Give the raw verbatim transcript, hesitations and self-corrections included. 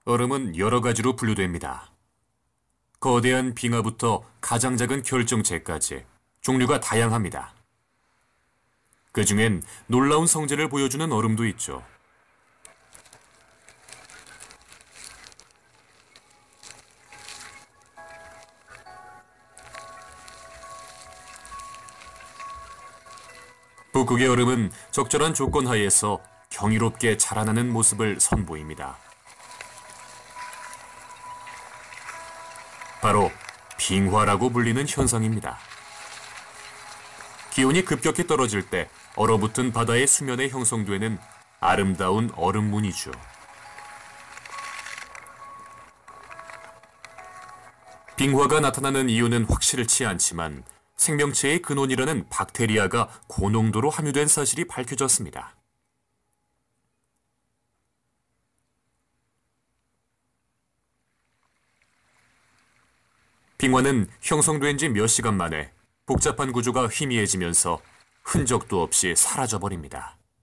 얼음은 여러 가지로 분류됩니다. 거대한 빙하부터 가장 작은 결정체까지 종류가 다양합니다. 그 중엔 놀라운 성질을 보여주는 얼음도 있죠. 북극의 얼음은 적절한 조건 하에서 경이롭게 자라나는 모습을 선보입니다. 바로 빙화라고 불리는 현상입니다. 기온이 급격히 떨어질 때 얼어붙은 바다의 수면에 형성되는 아름다운 얼음무늬죠. 빙화가 나타나는 이유는 확실치 않지만 생명체의 근원이라는 박테리아가 고농도로 함유된 사실이 밝혀졌습니다. 빙화는 형성된 지 몇 시간 만에 복잡한 구조가 희미해지면서 흔적도 없이 사라져버립니다.